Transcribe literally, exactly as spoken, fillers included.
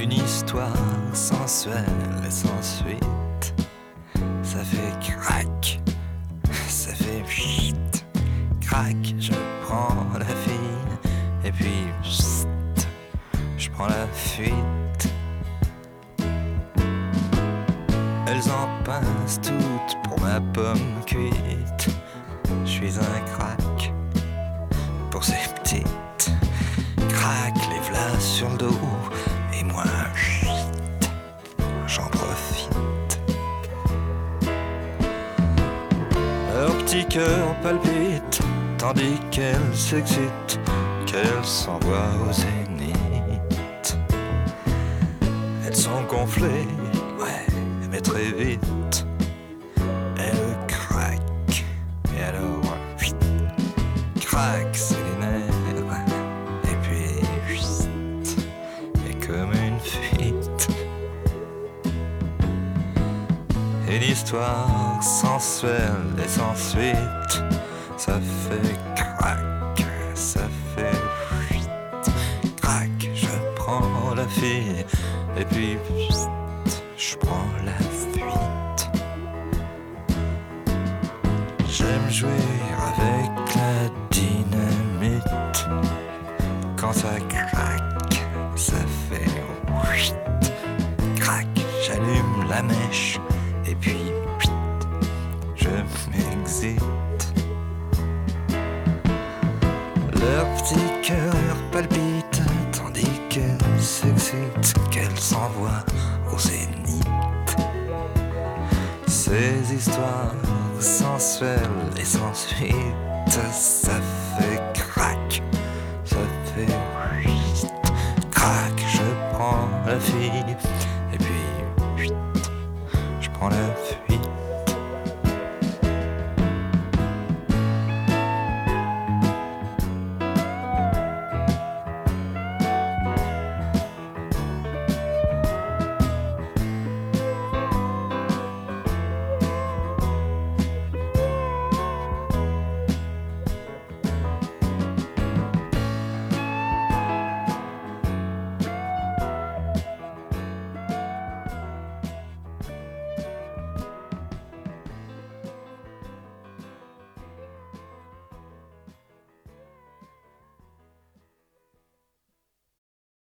Une histoire sensuelle et sans suite. Ça fait crac, ça fait chut, crac. Je prends la fille et puis chut, je prends la fuite. Elles en pincent toutes pour ma pomme cuite. Je suis un crack pour ces petites. Crac, les v'là sur le dos. Et moi, chut, j'en profite. Leur petit cœur palpite tandis qu'elles s'excitent, qu'elles s'envoient au zénith. Elles sont gonflées, ouais, mais très vite. Elles craquent, et alors, chut, crac, c'est les nerfs. Et puis, chut, comme une fuite. Une histoire sensuelle et sans suite. Ça fait crac, ça fait fuite. Crac, je prends la fille et puis fuite, je prends la fuite. J'aime jouer avec la dynamite. Quand ça craque, ça fait chut, crac, j'allume la mèche et puis chut, je m'excite. Leur petit cœur palpite tandis qu'elles s'excitent, qu'elles s'envoient au zénith. Ces histoires sensuelles et sans suite, ça fait crac,